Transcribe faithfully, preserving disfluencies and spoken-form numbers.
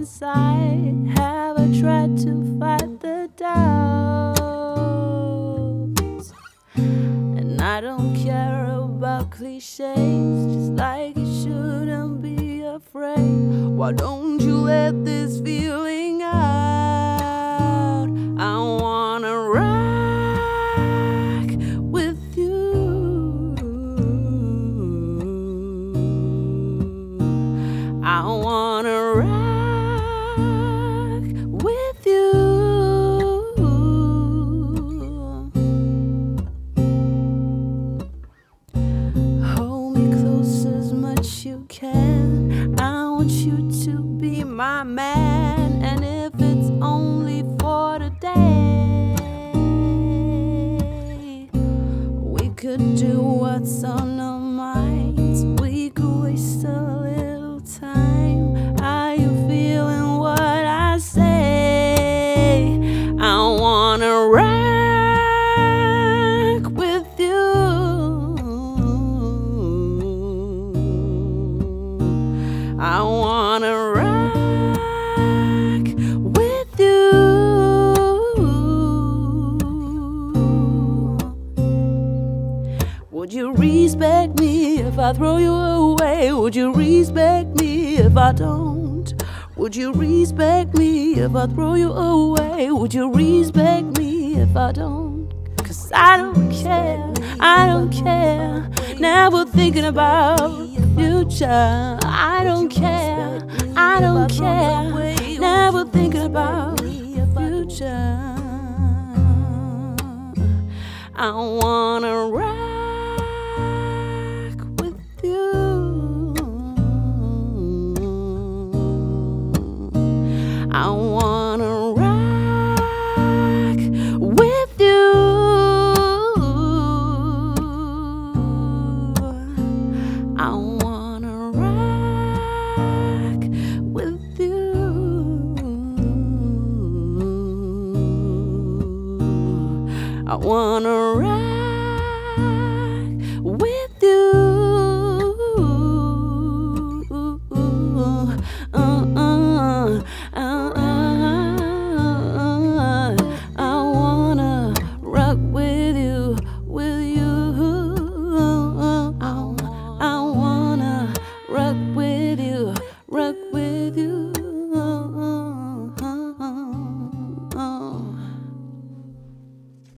inside. Have I tried to fight the doubts? And I don't care about cliches, just like you shouldn't be afraid. Why don't you let this feeling out? I wanna rock with you. I wanna rock with you. Hold me close as much you can. I want you to be my man, and if it's only for today, we could do what's on our minds. We could waste a little time. Are you feeling what I say? I wanna rock with you. I wanna rock with you. Would you respect me if I throw you away? Would you respect me if I don't? Would you respect me if I throw you away? Would you respect me if I don't? 'Cause I don't care, I don't care. Never thinking about the future. I don't care, I don't care. Never thinking about the future. I wanna rock with you. I wanna rock with you. I wanna rock with you. I wanna rock.